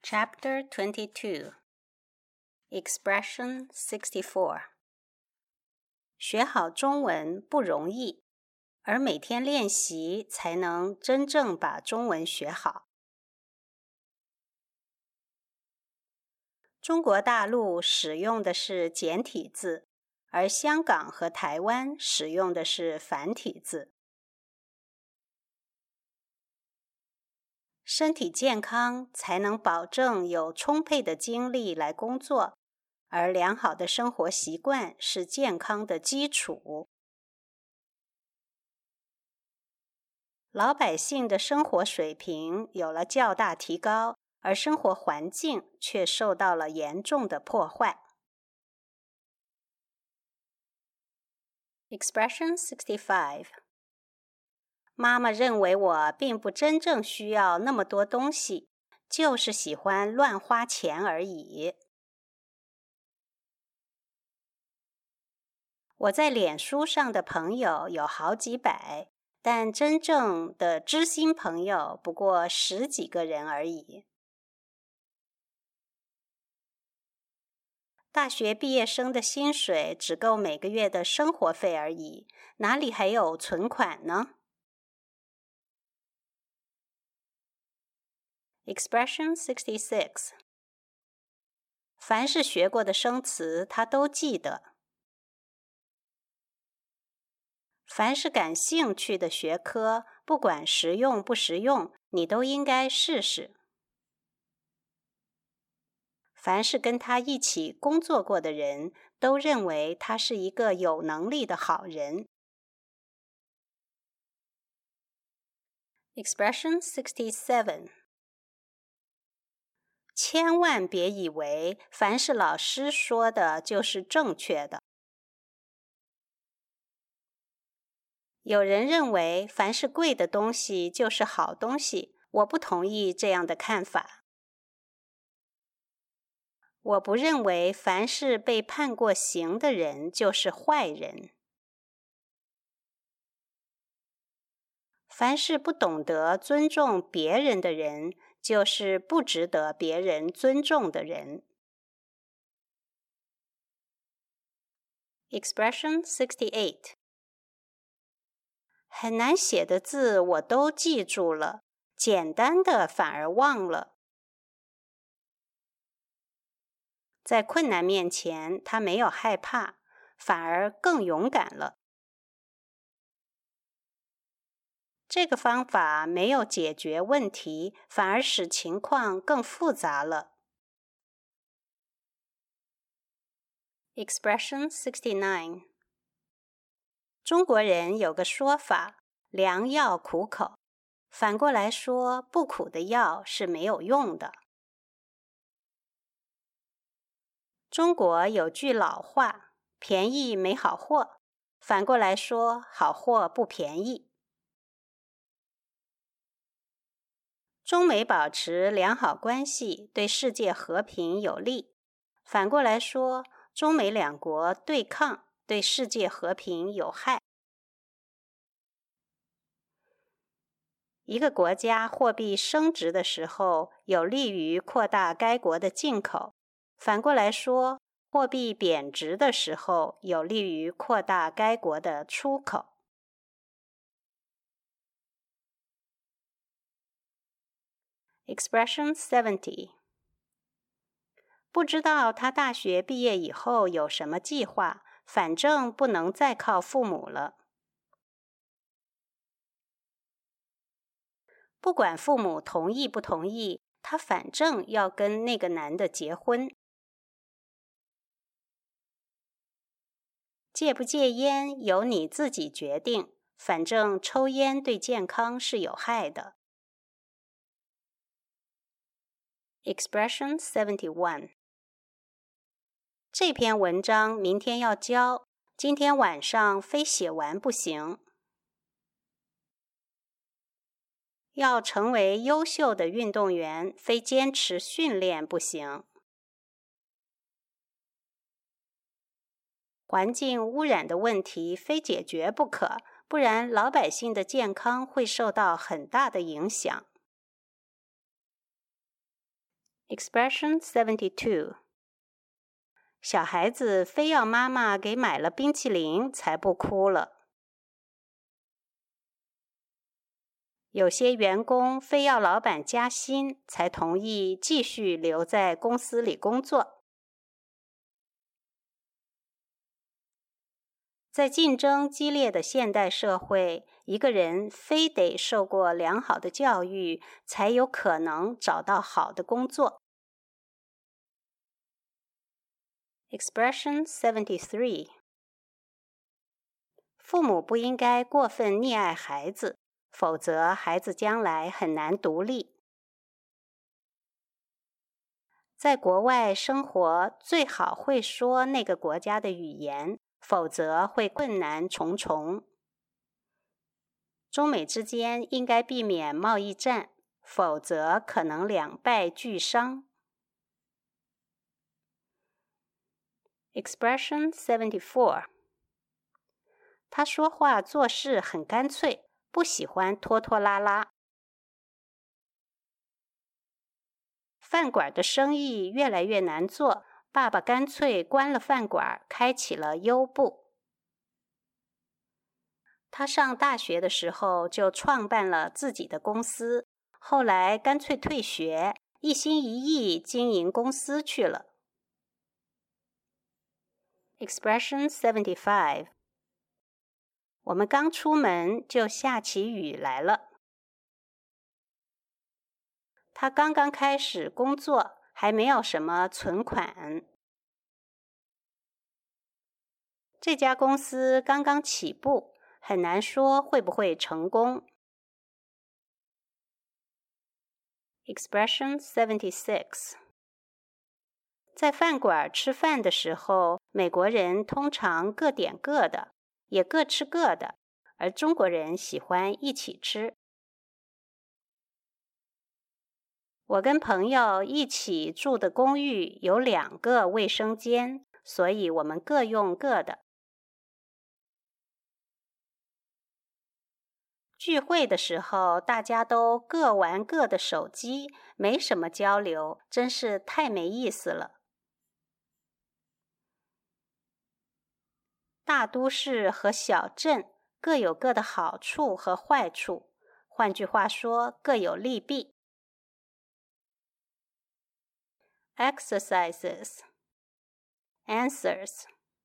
Chapter 22 Expression 64学好中文不容易，而每天练习才能真正把中文学好。中国大陆使用的是简体字，而香港和台湾使用的是繁体字。身体健康才能保证有充沛的精力来工作，而良好的生活习惯是健康的基础。老百姓的生活水平有了较大提高，而生活环境却受到了严重的破坏。Expression 65妈妈认为我并不真正需要那么多东西，就是喜欢乱花钱而已。我在脸书上的朋友有好几百，但真正的知心朋友不过10几个人而已。大学毕业生的薪水只够每个月的生活费而已，哪里还有存款呢？Expression 66凡是学过的生词他都记得。凡是感兴趣的学科，不管实用不实用，你都应该试试。凡是跟他一起工作过的人，都认为他是一个有能力的好人。Expression 67千万别以为凡是老师说的就是正确的。有人认为凡是贵的东西就是好东西，我不同意这样的看法。我不认为凡是被判过刑的人就是坏人。凡是不懂得尊重别人的人，就是不值得别人尊重的人。Expression 68很难写的字我都记住了，简单的反而忘了。在困难面前，他没有害怕，反而更勇敢了。这个方法没有解决问题，反而使情况更复杂了。Expression 69中国人有个说法，良药苦口，反过来说，不苦的药是没有用的。中国有句老话，便宜没好货，反过来说，好货不便宜。中美保持良好关系对世界和平有利，反过来说，中美两国对抗对世界和平有害。一个国家货币升值的时候，有利于扩大该国的进口，反过来说，货币贬值的时候，有利于扩大该国的出口。Expression 70不知道他大学毕业以后有什么计划，反正不能再靠父母了。不管父母同意不同意，他反正要跟那个男的结婚。戒不戒烟由你自己决定，反正抽烟对健康是有害的。Expression 71这篇文章明天要交，今天晚上非写完不行。要成为优秀的运动员，非坚持训练不行。环境污染的问题非解决不可，不然老百姓的健康会受到很大的影响。 Expression 72. 小孩子非要妈妈给买了冰淇淋才不哭了。有些员工非要老板加薪才同意继续留在公司里工作。在竞争激烈的现代社会，一个人非得受过良好的教育，才有可能找到好的工作。Expression 73. 父母不应该过分溺爱孩子，否则孩子将来很难独立。在国外生活，最好会说那个国家的语言，否则会困难重重。中美之间应该避免贸易战，否则可能两败俱伤。Expression 74. 他说话做事很干脆，不喜欢拖拖拉拉。饭馆的生意越来越难做，爸爸干脆关了饭馆，开启了优步。他上大学的时候就创办了自己的公司，后来干脆退学，一心一意经营公司去了。Expression 75. 我们刚出门就下起雨来了。他刚刚开始工作，还没有什么存款。这家公司刚刚起步，很难说会不会成功。Expression 76. 在饭馆吃饭的时候，美国人通常各点各的，也各吃各的，而中国人喜欢一起吃。我跟朋友一起住的公寓有2个卫生间，所以我们各用各的。聚会的时候，大家都各玩各的手机，没什么交流，真是太没意思了。大都市和小镇各有各的好处和坏处，换句话说，各有利弊。Exercises. Answers.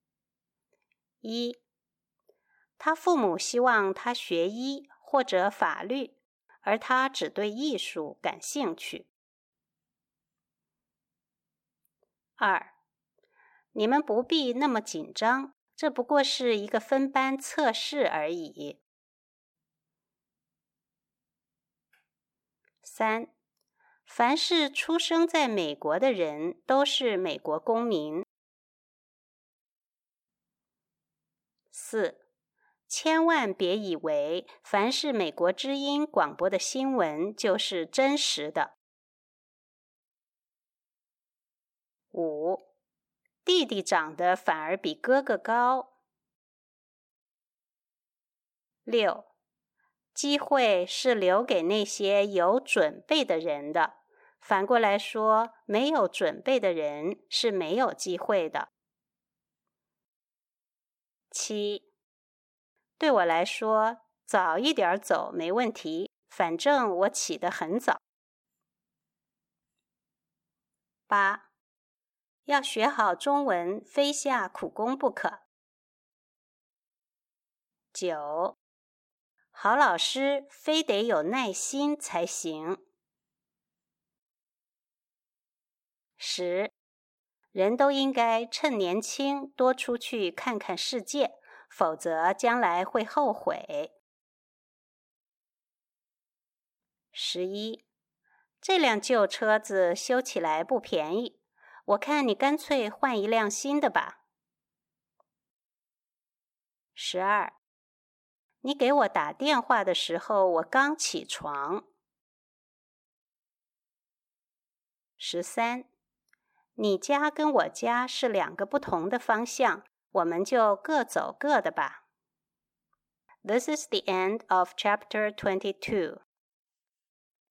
1. 他父母希望他学医或者法律，而他只对艺术感兴趣。2. 你们不必那么紧张，这不过是一个分班测试而已。3. 凡是出生在美国的人都是美国公民。4. 千万别以为凡是美国之音广播的新闻就是真实的。5. 弟弟长得反而比哥哥高。6. 机会是留给那些有准备的人的，反过来说，没有准备的人是没有机会的。7. 对我来说，早一点走没问题，反正我起得很早。8. 要学好中文，非下苦功不可。9. 好老师非得有耐心才行。10. 人都应该趁年轻多出去看看世界，否则将来会后悔。11. 这辆旧车子修起来不便宜，我看你干脆换一辆新的吧。12. 你给我打电话的时候，我刚起床。13. 你家跟我家是2个不同的方向，我们就各走各的吧。This is the end of chapter 22.